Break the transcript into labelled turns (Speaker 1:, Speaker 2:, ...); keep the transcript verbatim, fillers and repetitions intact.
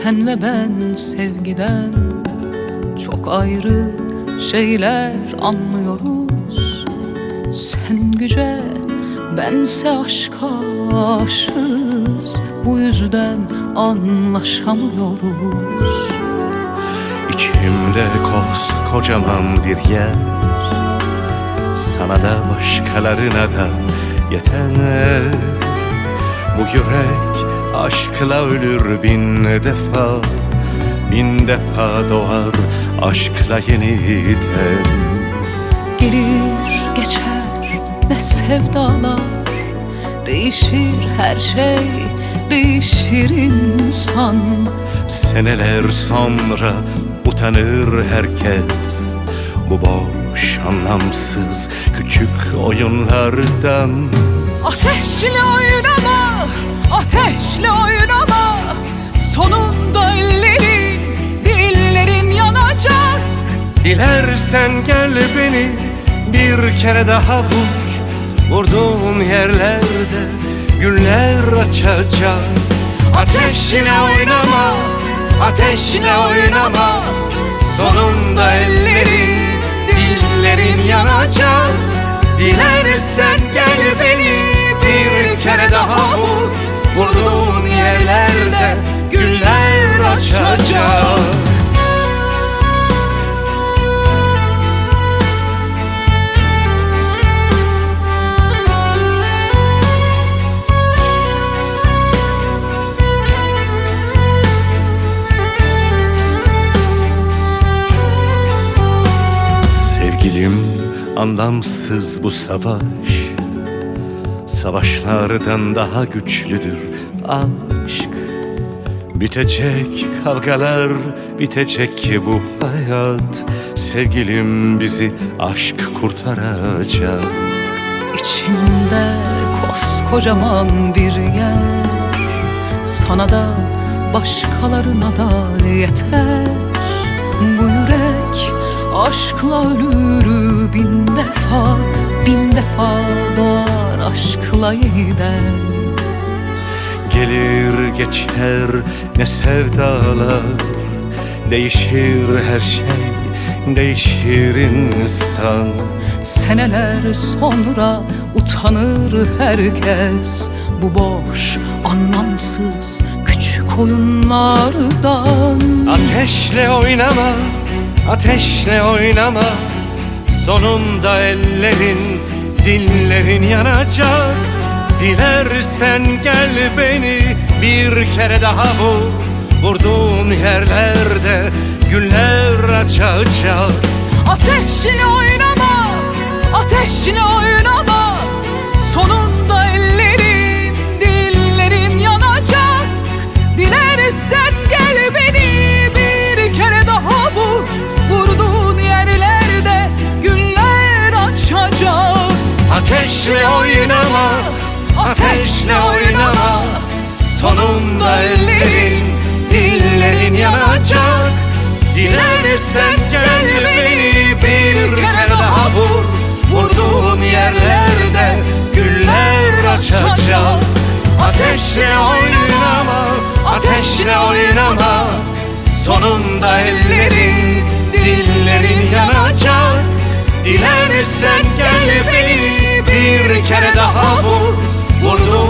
Speaker 1: Sen ve ben sevgiden çok ayrı şeyler anlıyoruz. Sen güce, bense aşka aşığız. Bu yüzden anlaşamıyoruz.
Speaker 2: İçimde koskocaman bir yer, sana da başkalarına da yeter. Bu yürek aşkla ölür bin defa, bin defa doğar aşkla yeniden.
Speaker 1: Gelir geçer ne sevdalar, değişir her şey, değişir insan.
Speaker 2: Seneler sonra utanır herkes bu boş, anlamsız küçük oyunlardan.
Speaker 1: Ateşle oynama, ateşle oynama. Sonunda ellerin, dillerin yanacak.
Speaker 2: Dilersen gel beni bir kere daha vur. Vurduğun yerlerde güller açacak. Ateşle oynama, ateşle oynama. Sonunda ellerin, dillerin yanacak. Dilersen gel beni bir kere daha vur. Vurduğun yerlerde güller açacak. Sevgilim, anlamsız bu savaş, savaşlardan daha güçlüdür aşk. Bitecek kavgalar, bitecek bu hayat. Sevgilim, bizi aşk kurtaracak.
Speaker 1: İçimde koskocaman bir yer, sana da başkalarına da yeter. Bu yürek aşkla ölür bin defa, bin defa doğar aşkla yeniden.
Speaker 2: Gelir geçer ne sevdalar, değişir her şey, değişir insan.
Speaker 1: Seneler sonra utanır herkes bu boş, anlamsız küçük oyunlardan.
Speaker 2: Ateşle oynama, ateşle oynama. Sonunda ellerin, dillerin yanacak. Dilersen gel beni bir kere daha vur. Vurduğun yerlerde güller açacak.
Speaker 1: Ateşle oynama, ateşle oynama. Sonunda ellerin, dillerin yanacak. Dilersen gel beni bir kere daha vur. Vurduğun yerlerde güller açacak.
Speaker 2: Ateşle oynama, ateşle oynama. Sonunda ellerin, dillerin yanacak. Dilersen gel beni bir kere daha vur. Vurduğun yerlerde güller açacak. Ateşle oynama, ateşle oynama. Sonunda ellerin, dillerin yanacak. Dilersen gel beni bir kere daha vur. Vurduğun